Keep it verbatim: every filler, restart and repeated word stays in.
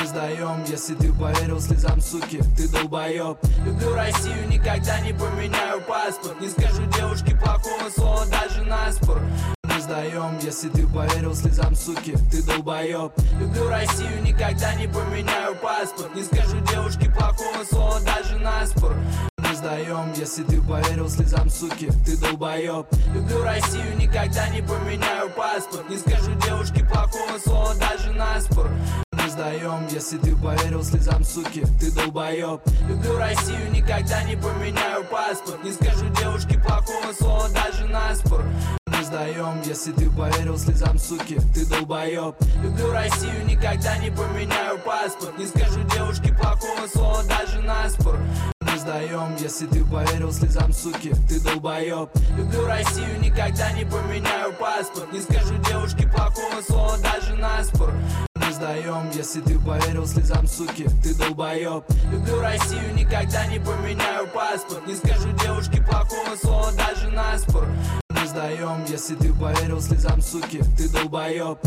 сдаем, если ты поверил слезам, суки, ты долбоеб. Люблю Россию, никогда не поменяю паспорт. Не скажу девушке плохого слова даже наспор. Не сдаем, если ты поверил слезам, суки, ты долбоеб. Люблю Россию, никогда не поменяю паспорт. Не скажу девушке плохого слова даже наспор. Не сдаем, если ты поверил слезам, суки, ты долбоеб. Люблю Россию, никогда не поменяю паспорт. Не скажу девушке плохого слова даже наспор. Не сдаем, если ты поверил слезам, суки, ты долбоеб. Люблю Россию, никогда не поменяю паспорт. Не скажу девушке плохого слова даже наспор. Не сдаем, если ты поверил слезам, суки, ты долбоеб. Люблю Россию, никогда не поменяю паспорт. Не скажу девушке плохого слова даже наспор. Не сдаем, если ты поверил слезам, суки, ты долбоеб. Люблю Россию, никогда не поменяю паспорт. Не скажу девушке плохого слова даже наспор. Не сдаем, если ты поверил слезам, суки, ты долбоеб. Люблю Россию, никогда не поменяю паспорт. Не скажу девушке плохого слова даже наспор. Не сдаем, если ты поверил слезам, суки, ты долбоеб.